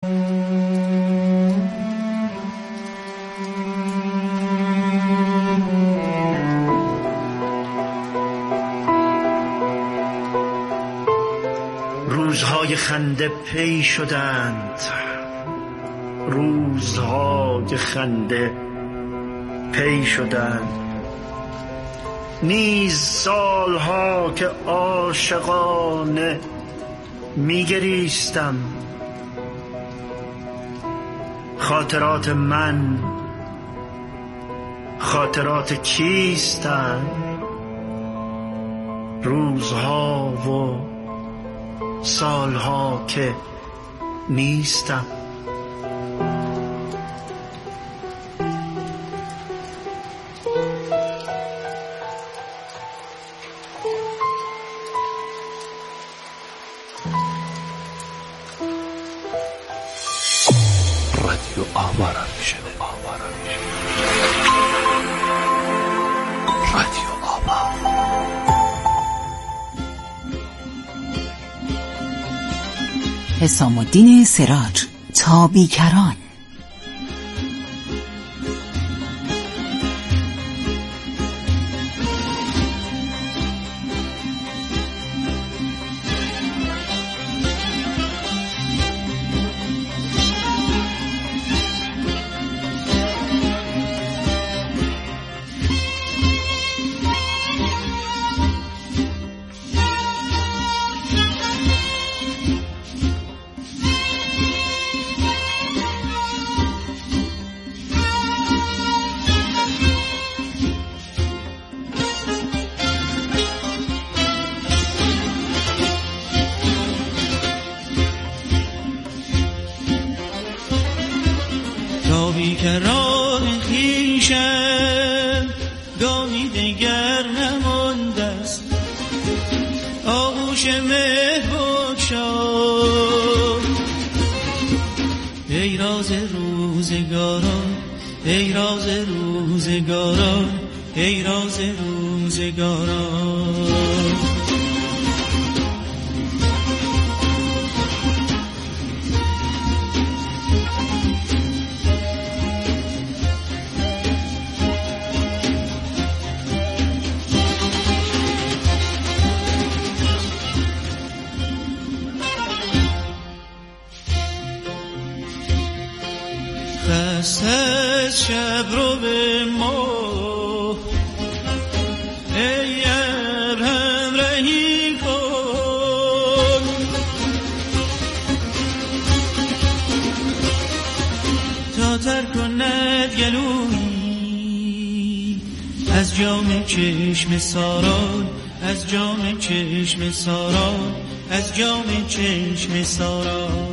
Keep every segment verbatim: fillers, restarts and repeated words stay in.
روزهای خنده پی شدند، روزهای خنده پی شدند، نیز سالها که عاشقانه میگریستم. خاطرات من خاطرات کیستند؟ روزها و سالها که نیستم. رادیو آوارا میشه، آوارا میشه. رادیو آوا. حسام الدین سراج، تا بیکران. بیکران خویشم گامی دیگر نمانده است، آغوش مهر بگشای ای راز روزگاران، ای راز روزگاران، ای راز روزگاران. خسته شب رو به ما ای ابرهم رهی کن، تا تر کند گلویی از جام چشم ساران، از جام چشم ساران، از جام چشم ساران.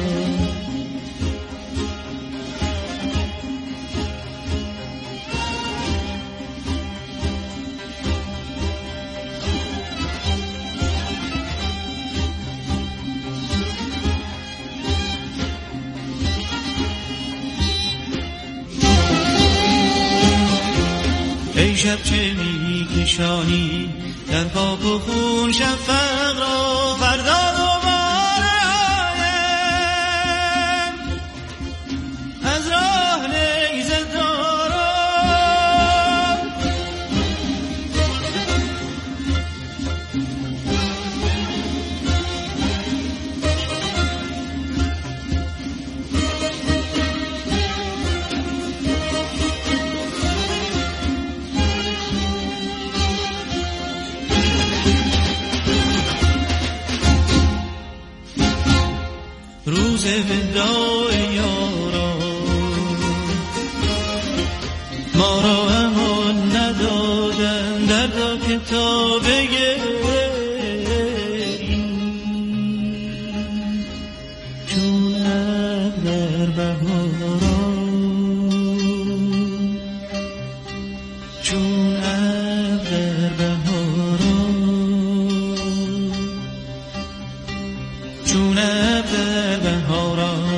ای شب چه می کشانی در پاک و خون شفق را، فردا دوباره آیم از راه نیزه دارم. روز وداع یاران ما را امان ندادن، دردا که تا بگریم چون ابر در بهاران، چون ابر در بهاران، چون ابر در بهاران.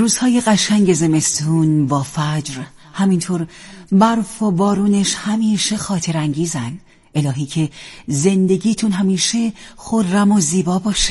روزهای قشنگ زمستون با فجر، همینطور برف و بارونش همیشه خاطر انگیزن. الهی که زندگیتون همیشه خرم و زیبا باشه.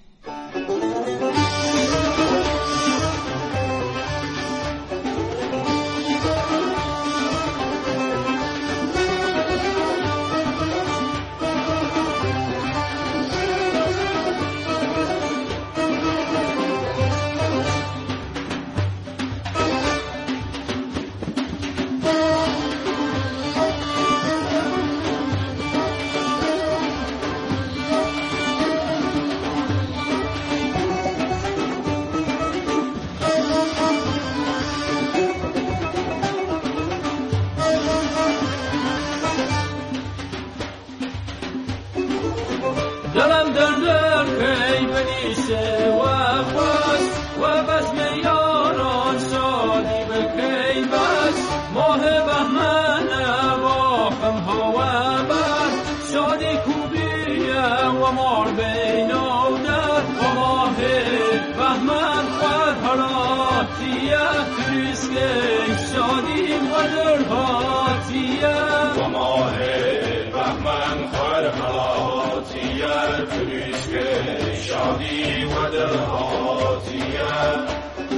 دلم در در پی بنیشه و بس و بس میاران شادی بکی بس ماه بهمن با خمها و بس شادی کوبیه و مار بینادر و ماه بهمن خود حراتیه کریسکه شادی و در حاتیه و ماه بهمن خود حراتیه کریسکه شادی و در حاتیه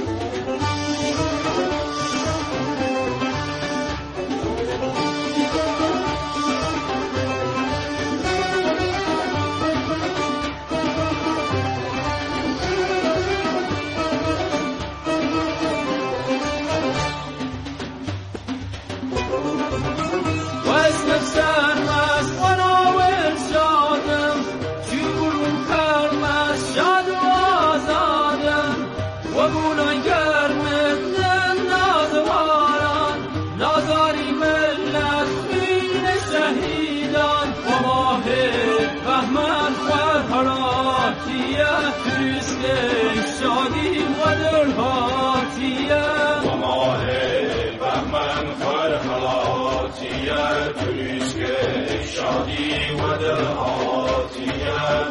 شادی و در حاتیه و ماه بهمن خور حالاتیه کریسکه شادی و در حاتیه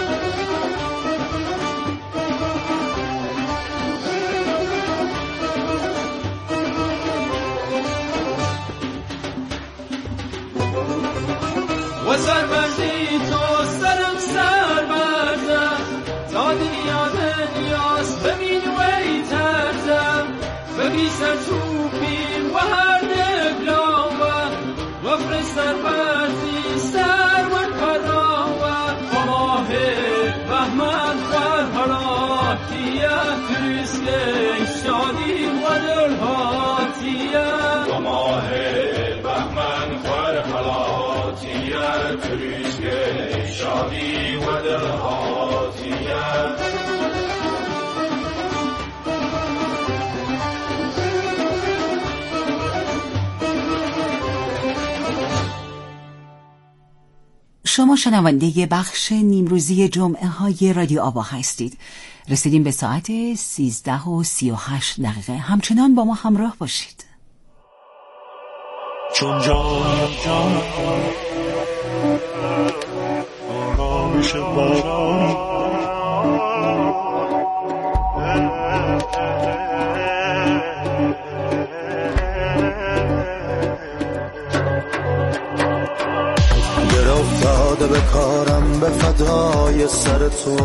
و سربازی تو سرم سربازه تا دنیا دنیاست ببین وی ترزم ببی سر توپیم و هر نگلاوه و فرست سربازی سر و پراوه و ماه بهمن خور حراتیه کریسکه شادی و در حاتیه و ماه بهمن خور حراتیه کریسکه شادی و در حاتیه شما شنونده بخش نیمروزی جمعه های رادیو آوا هستید. رسیدیم به ساعت سیزده و سی و هشت دقیقه. همچنان با ما همراه باشید. چون جان جان آرامش باران در افتاده به کارم به فدای سر تو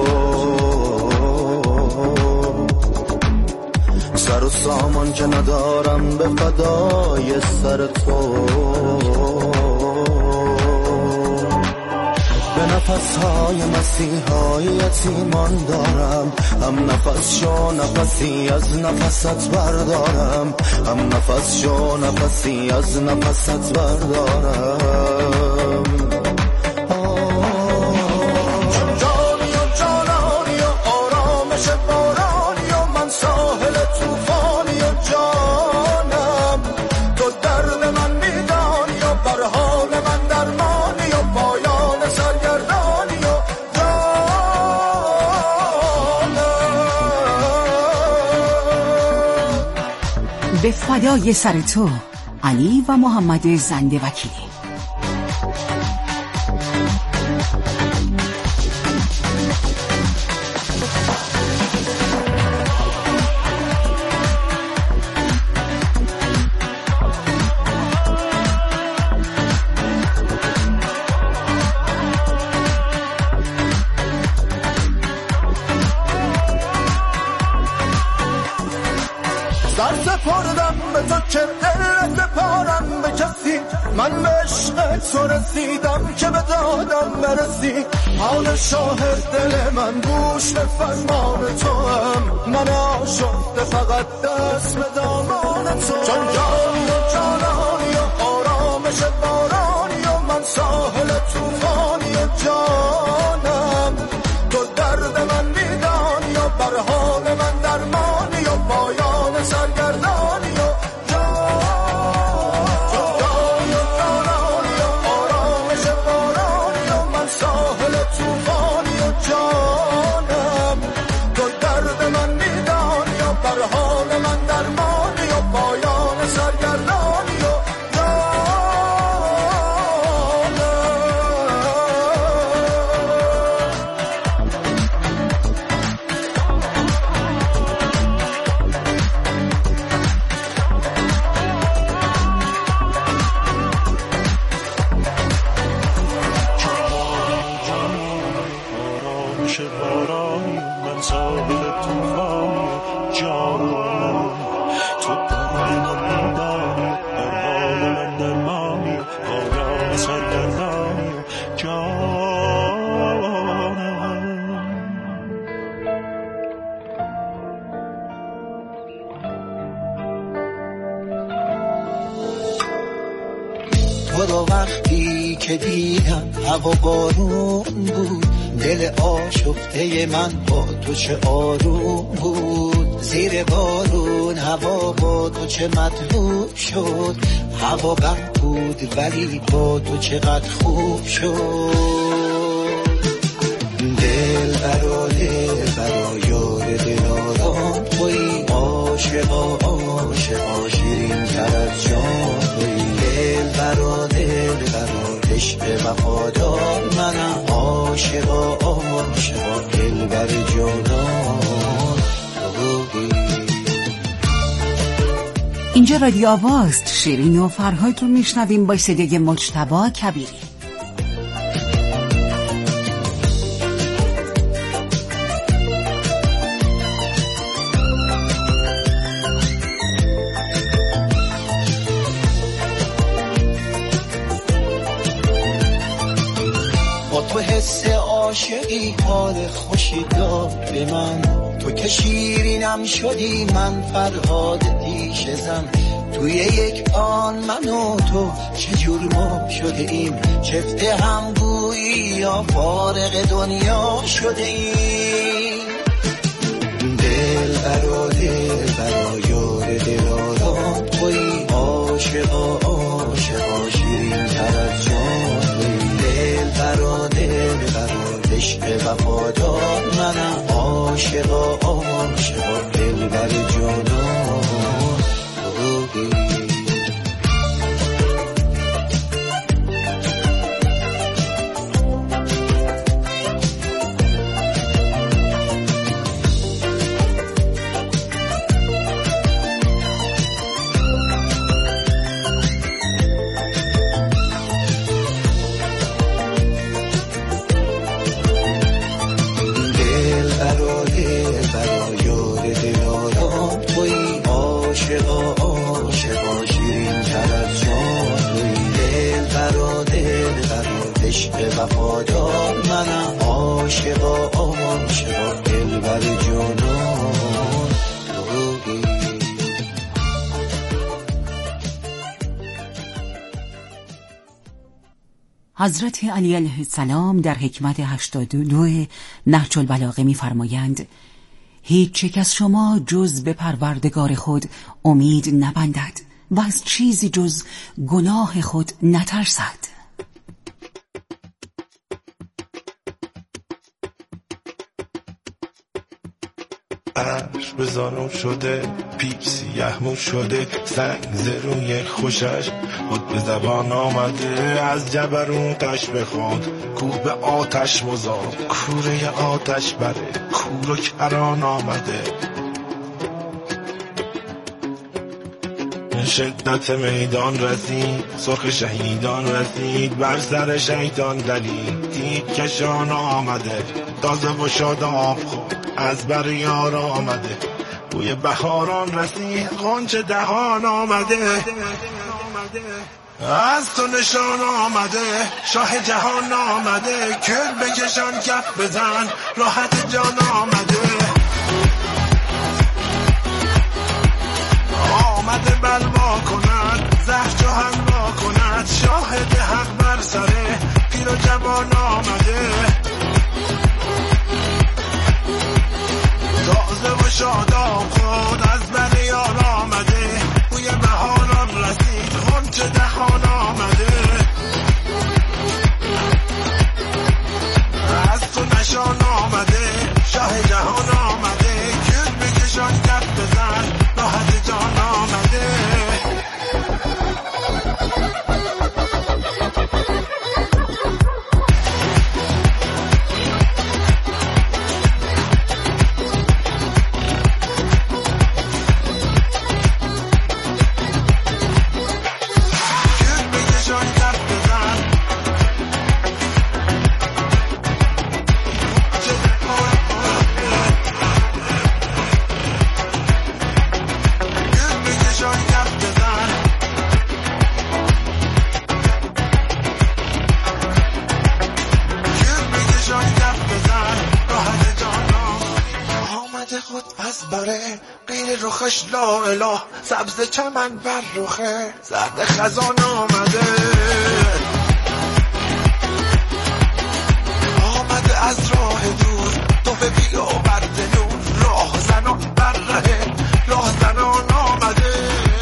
سر و سامان که ندارم به فدای سر تو به نفسهای مسیحای یتیمان دارم هم نفس شو نفسی از نفست بردارم هم نفس شو نفسی از نفست بردارم به فدای سر تو، علی و محمد زنده وکیلی. سر سپردم به تو که دل سپارم به کسی، من به عشق تو رسیدم که به دادم برسی. حال شاهد دل من گوش به فرمان تو هم، من آشفته فقط دست به دامان تو. چون جانی و جانانی و آرامش بارانی و من ساحل توفانی و جانم، تو درد من میدانی و بر حال من درمانی و پایان سرگردانی و جانی و جانانی و آرامش بارانی و من ساحل توفانی و جانم، تو درد من میدانی و بر حال من درمانی و پایان سرگردانی و وقتی که دیدم هوا بارون بود، دل آشفته من با تو چه آروم بود. زیر بارون هوا با تو چه مطلوب شد، هوا بد بود ولی با تو چقدر خوب شد. دل برا دل برا یار دلارام توی، عاشقا عاشقا شیرین تر از جان توی. دل برا دل برا عشق وفادار منم، عاشقا عاشقا دل بر جانان توی. اینجا رادیو آواست، شیرین و فرهاد رو میشنویم با صدای مجتبی کبیری. تو حس عاشقی حال خوشی داد به من، تو که شیرینم شدی من فرهاد دیش زن. توی یک آن من و تو چجور ما شده ایم، چفته هم گویی یا فارق دنیا شده ایم. دل برا دل برا یار دلارام توی، عاشقا عاشقا شیرین تر از جان توی. دل برا دل برا عشق وفادار منم، عاشقا عاشقا دل بر جانان توی. وفادار منم، عاشقا عاشقا دل بر جانان توی. حضرت علی علیه السلام در حکمت هشتاد و دو نهج البلاغه می‌فرمایند: هیچ یک از شما جز به پروردگار خود امید نبندد و از چیزی جز گناه خود نترسد. عرش به زانو شده، پیچ سیه مو شده، سنگ زروی خوشش خود به زبان آمده. از جبروتش بخواد کوه به آتش مزاد، کوره آتش بره کور و کران آمده. شدت میدان رسید، سرخ شهیدان رسید، بر سر شیطان دلید تیک کشان آمده. تازه و شاد آب خود از بر یار آمده، بوی بهاران رسید غنچه دهان آمده از تو نشان آمده شاه جهان آمده کل بکشان کف بزن راحت جان آمده آمده بلوا کند زهر جهان با کند شاهد حق بر سره پیر و جوان آمده تازه و شاداب خود از بر یار آمده بوی بهاران رسید غنچه دهان آمده از تو نشان آمده شاه جهان آمده کل بکشان کف بزن راحت جان آمده رخش لا اله سبز چمن بر رخه زرد خزان آمده آمده از راه دور تو به بیا برد نور راه زنان بر ره راه زنان آمده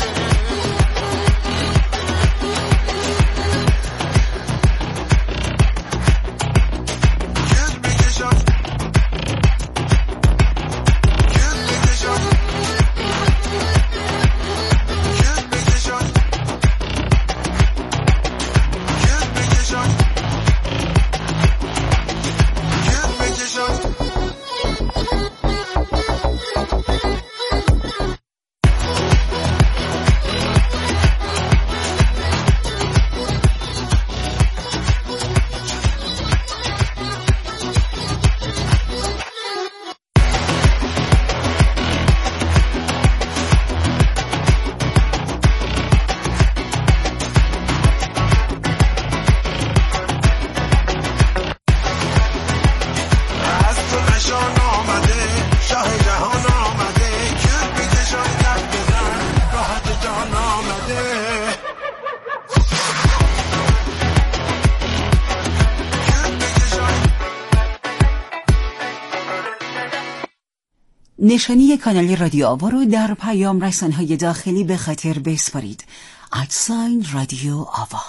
نشانی کانال رادیو آوا رو در پیام رسانه‌های داخلی به خاطر بسپارید. ادساین رادیو آوا.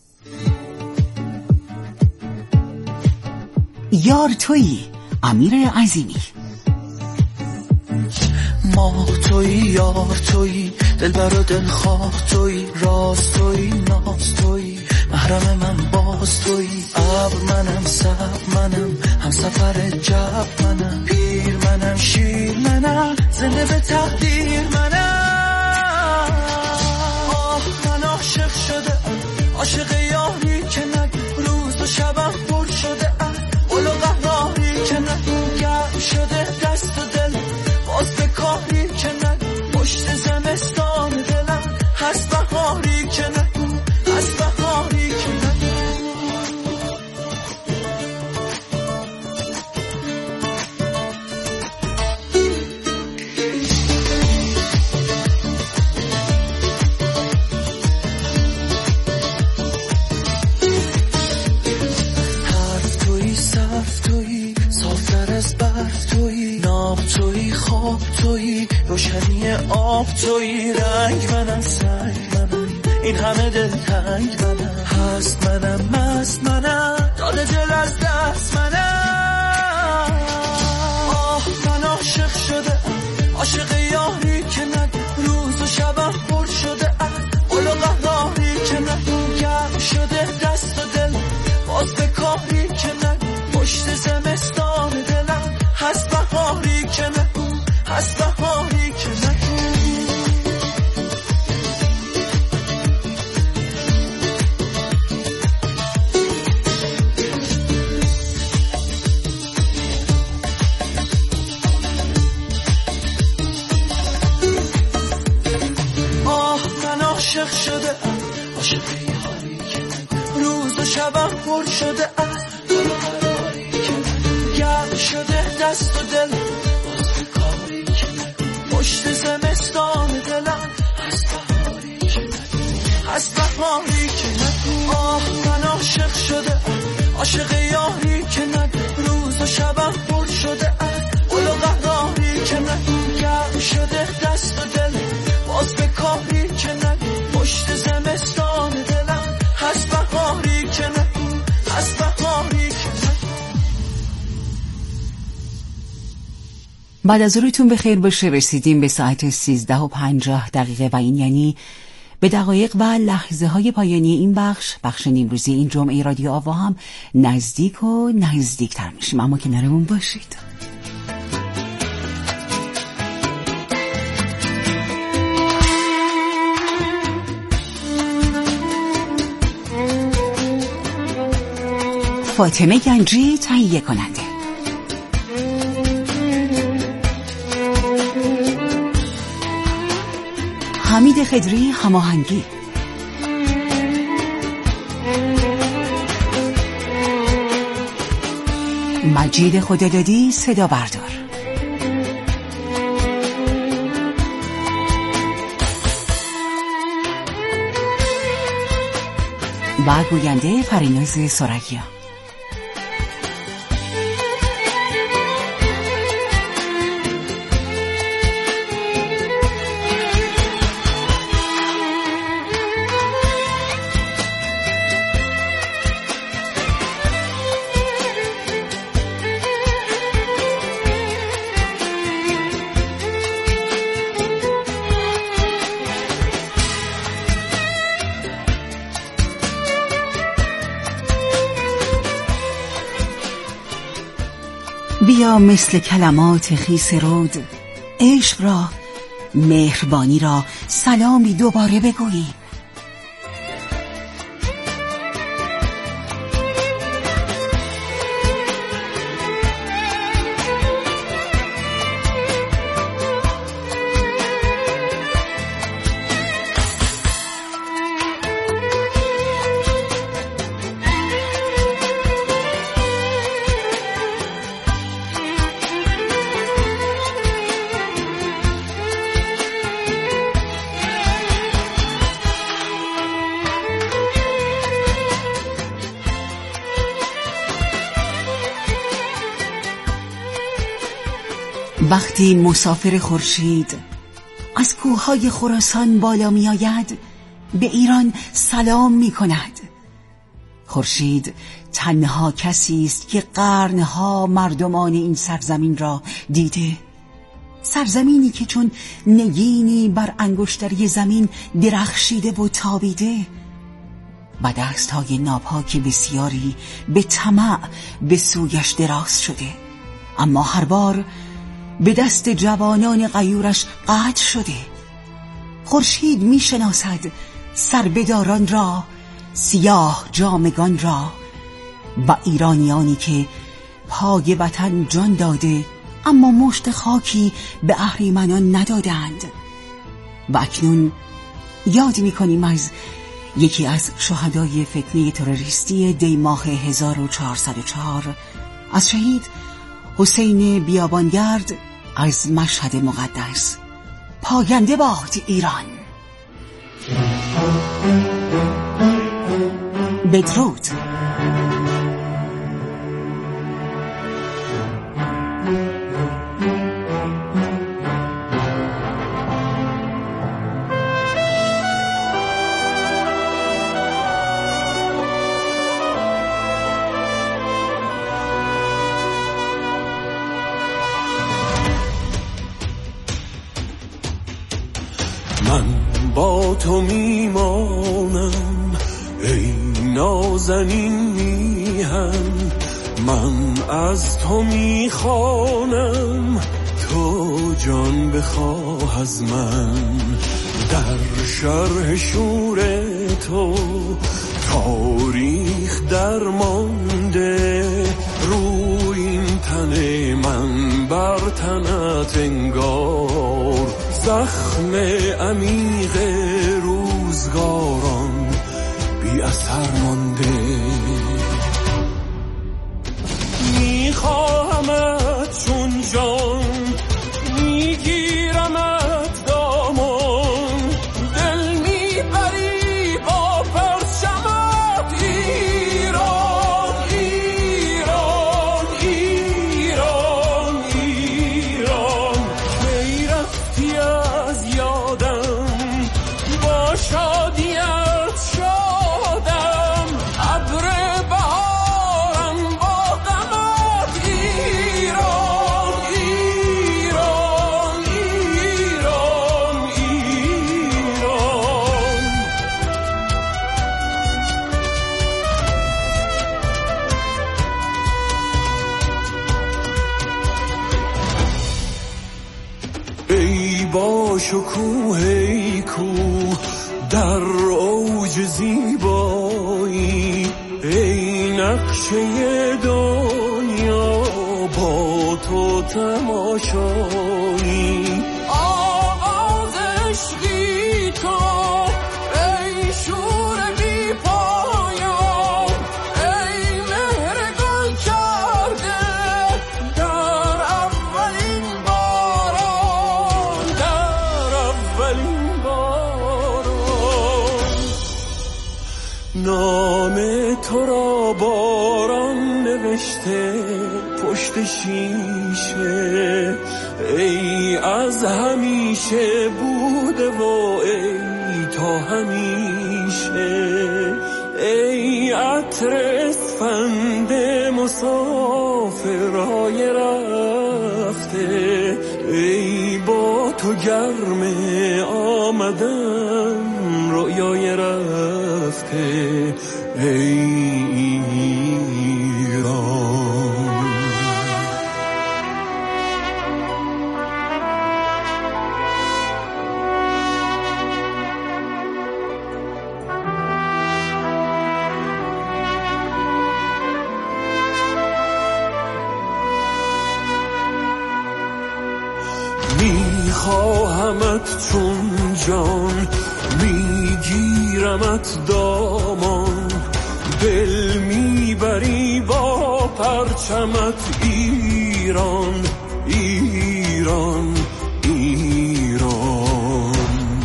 یار تویی امیر عظیمی. ما تویی یار تویی دلبر و دلخواه تویی راست تویی ناز تویی محرم من باز تویی ابر منم سب منم هم سفر جب منم پیر منم شیر منم زنده به تقدیر منم آه من عاشق شده عاشق یاری که نگو روز و شبم پر شده قل و قهاری که نگو گرم شده دست و دل باز به کاری که نگو پشت زمستان دلم هست بهاری که نگو هست بهاری که نگو تویی روشنی آب تویی رنگ منم سنگ منم این همه دل تنگ منم هست منم مست منم داده دل از دست منم آه من عاشق شده عاشق یاری که نگو روز و شبم پر شده قل و قهاری که نگو گرم شده دست و دل باز به کاری که نگو پشت زمستان دلم هست بهاری که نگو هست بهاری که نگو عاشق شده ام، عاشق یاری که روز و شبم پر شده ام، گرم شده دست و دل باز به کاری که پشت زمستان دلم از بهاری که از بهاری که نگو. آه من عاشق شده ام، عاشق یاری که نگو روز و شبم پر شده ام، اولو قهراری که نگو گرم شده دست و دل باز به کاری که نگو پشت زمستان دلم از بهاری که نگو از بهاری که نگو. بعد از روزتون بخیر باشه. رسیدیم به ساعت سیزده و پنجاه دقیقه و این یعنی به دقایق و لحظه های پایانی این بخش بخش نیمروزی این جمعه رادیو آوا هم نزدیک و نزدیکتر میشیم، اما کنارمون باشید. فاطمه گنجی تهیه کننده. حمید خضری هماهنگی. مجید خدادادی صدا بردار. و گوینده فریناز سرگیا. بیا مثل کلمات خیس رود عشق را مهربانی را سلامی دوباره بگوییم. وقتی مسافر خورشید از کوههای خراسان بالا می آید به ایران سلام می کند. خورشید تنها کسی است که قرنها مردمان این سرزمین را دیده، سرزمینی که چون نگینی بر انگشتری زمین درخشیده و تابیده و دستهای ناپاک بسیاری به طمع به سویش دراز شده، اما هر بار به دست جوانان غیورش قطع شده. خورشید می شناسد سربداران را، سیاه جامگان را و ایرانیانی که پای وطن جان داده اما مشت خاکی به اهریمنان ندادند. و اکنون یاد می کنیم از یکی از شهدای فتنه تروریستی دی ماه هزار و چهارصد و چهار، از شهید حسین بیابانگرد از مشهد مقدس. پاینده باد ایران. بدرود. من با تو میمانم ای نازنین میهن، من از تو میخوانم تو جان بخواه از من. در شرح شور تو تاریخ درمانده، روی این تن من بر تنت انگار زخم عمیق روزگار روزگاران بی اثر مانده. میخواهمت چون جان، میگیرمت دامان، دل میبری با پرچمت ایران ایران ایران ایران. کی رفتی از یادم با شادیت شادم، ابر بهارم با غمت ایران ایران ایران ایران. ای با شکوه ای کوه در اوج زیبایی، ای نقشه دنیا با تو تماشایی. آغاز عشقی تو ای شور بی پایان، ای مهر گل کرده در اولین باران، در اولین باران. نام تو را باران نوشته پشت شیشه، ای از همیشه بوده و ای تا همیشه. ای عطر اسفند مسافرهای رفته، ای با تو گرم آمدن رویای رفته ای ایران. میخواهمت چون جان، میگیرمت دامان، دل میبری با پرچمت ایران ایران ایران.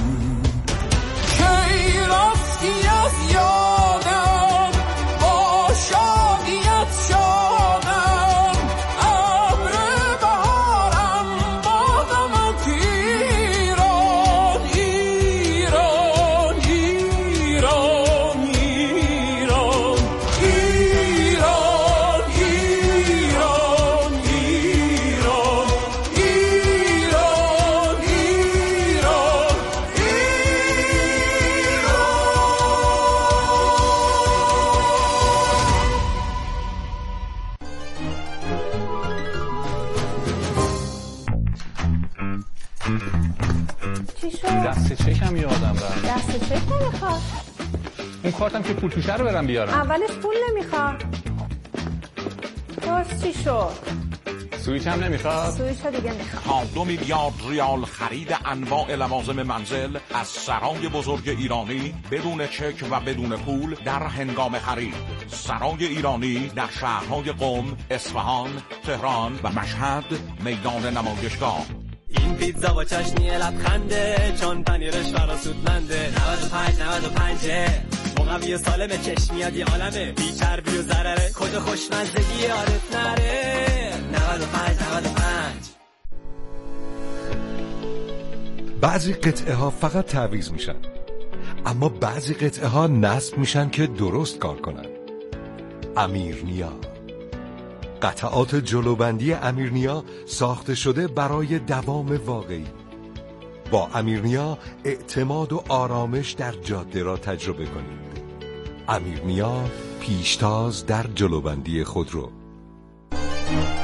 کی رفتی از یادم با شادیت شادم، ابر بهارم با غمت ایران ایران ایران ایران ایران ایران ایران ایران ایران چی شد؟ دست چکم یادم رفت. دست چک نمیخواد. اون کارتم که پول توشه رو برم بیارم. اولش پول نمیخواد. باز چی شد؟ سویچ هم نمیخواد. سویچ ها دیگه میخواد. تا دو میلیارد ریال خرید انواع لوازم منزل از سرای بزرگ ایرانی بدون چک و بدون پول در هنگام خرید. سرای ایرانی در شهرهای قم، اصفهان، تهران و مشهد میدان نمایشگاه. این پیتزا با چاشنی لبخنده، چون پنیرش فراسودمنده. نود و پنج نود و پنج مقوی و سالم، چشمیاد یه عالمه، بی چربی و ضرره، کد خوشمزدگی یادت نره. نود و پنج نود و پنج. بعضی قطعه ها فقط تعویض میشن، اما بعضی قطعه ها نصب میشن که درست کار کنن. امیرنیا، قطعات جلوبندی امیرنیا ساخته شده برای دوام واقعی. با امیرنیا اعتماد و آرامش در جاده را تجربه کنید. امیرنیا، پیشتاز در جلوبندی خودرو.